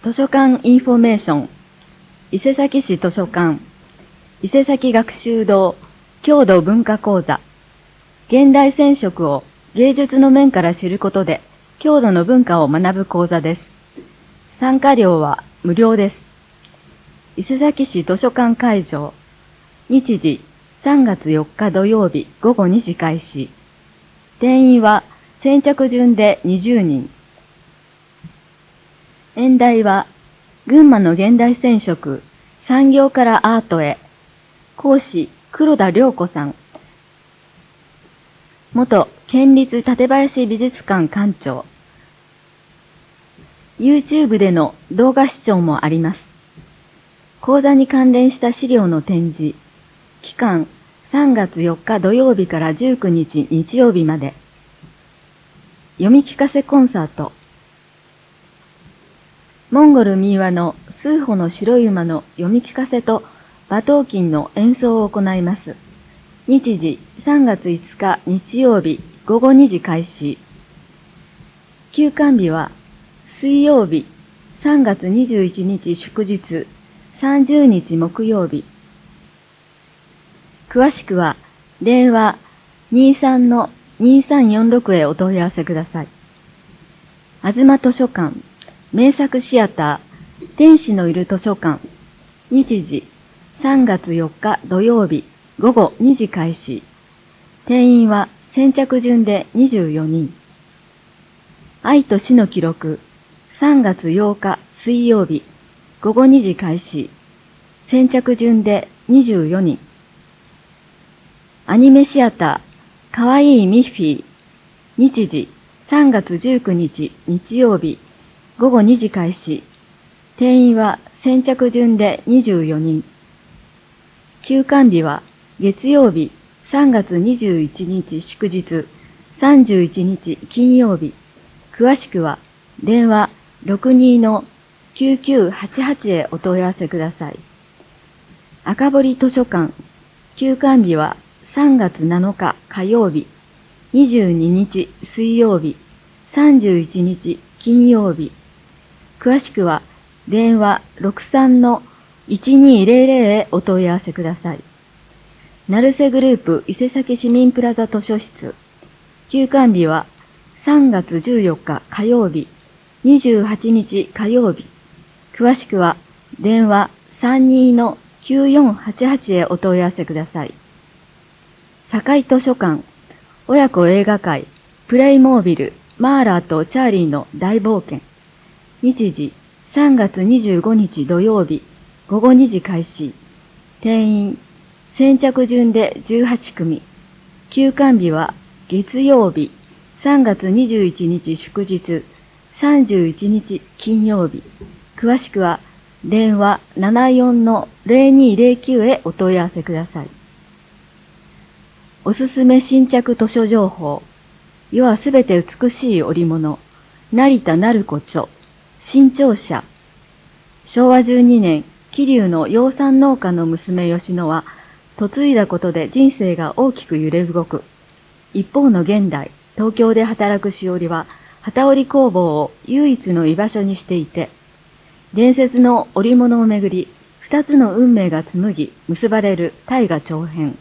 図書館インフォメーション、伊勢崎市図書館、伊勢崎学習堂、郷土文化講座、現代染色を芸術の面から知ることで、郷土の文化を学ぶ講座です。参加料は無料です。伊勢崎市図書館会場、日時3月4日土曜日午後2時開始。定員は先着順で20人。演題は、群馬の現代染色、産業からアートへ。講師、黒田良子さん。元県立館林美術館館長。YouTube での動画視聴もあります。講座に関連した資料の展示。期間3月4日土曜日から19日日曜日まで。読み聞かせコンサート。モンゴル民話の数歩の白い馬の読み聞かせと馬頭琴の演奏を行います。日時3月5日日曜日午後2時開始。休館日は水曜日3月21日祝日30日木曜日。詳しくは電話 23-2346 へお問い合わせください。あずま図書館名作シアター、天使のいる図書館、日時3月4日土曜日午後2時開始。定員は先着順で24人。愛と死の記録、3月8日水曜日午後2時開始。先着順で24人。アニメシアター、かわいいミッフィー、日時3月19日日曜日午後2時開始。定員は先着順で24人。休館日は月曜日3月21日祝日31日金曜日。詳しくは電話 62-9988 へお問い合わせください。赤堀図書館休館日は3月7日火曜日22日水曜日31日金曜日。詳しくは電話 63-1200 へお問い合わせください。成瀬グループ伊勢崎市民プラザ図書室。休館日は3月14日火曜日、28日火曜日。詳しくは電話 32-9488 へお問い合わせください。堺図書館、親子映画会、プレイモービル、マーラーとチャーリーの大冒険。日時3月25日土曜日午後2時開始。定員先着順で18組。休館日は月曜日3月21日祝日31日金曜日。詳しくは電話 74-0209 へお問い合わせください。おすすめ新着図書情報。世はすべて美しい織物。成田成子著。新潮社。昭和12年、桐生の養蚕農家の娘吉野は、嫁いだことで人生が大きく揺れ動く。一方の現代、東京で働くしおりは、機織工房を唯一の居場所にしていて、伝説の織物をめぐり、二つの運命が紡ぎ、結ばれる大河長編。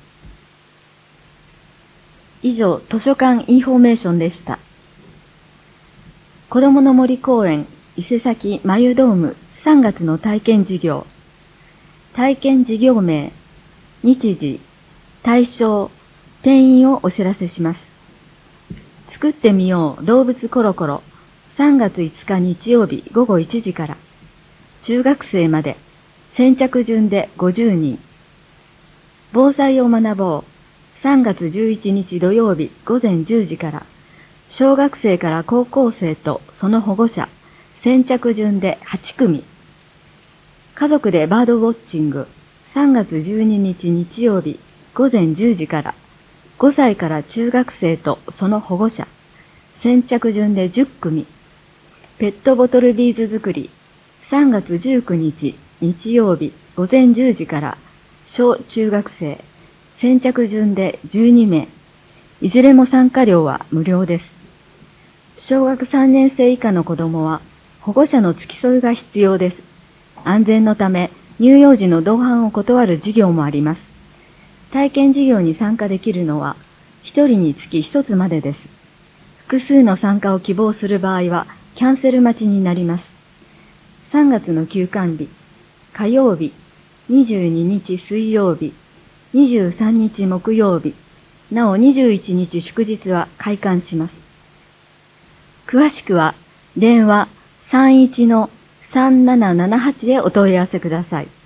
以上、図書館インフォメーションでした。子どもの森公園伊勢崎眉ドーム3月の体験授業。体験授業名、日時、対象、定員をお知らせします。作ってみよう動物コロコロ3月5日日曜日午後1時から。中学生まで先着順で50人。防災を学ぼう3月11日土曜日午前10時から。小学生から高校生とその保護者先着順で8組。家族でバードウォッチング3月12日日曜日午前10時から。5歳から中学生とその保護者先着順で10組。ペットボトルビーズ作り3月19日日曜日午前10時から。小中学生先着順で12名。いずれも参加料は無料です。小学3年生以下の子供は保護者の付き添いが必要です。安全のため、乳幼児の同伴を断る授業もあります。体験授業に参加できるのは、1人につき1つまでです。複数の参加を希望する場合は、キャンセル待ちになります。3月の休館日、火曜日、22日水曜日、23日木曜日、なお21日祝日は開館します。詳しくは、電話31-3778でお問い合わせください。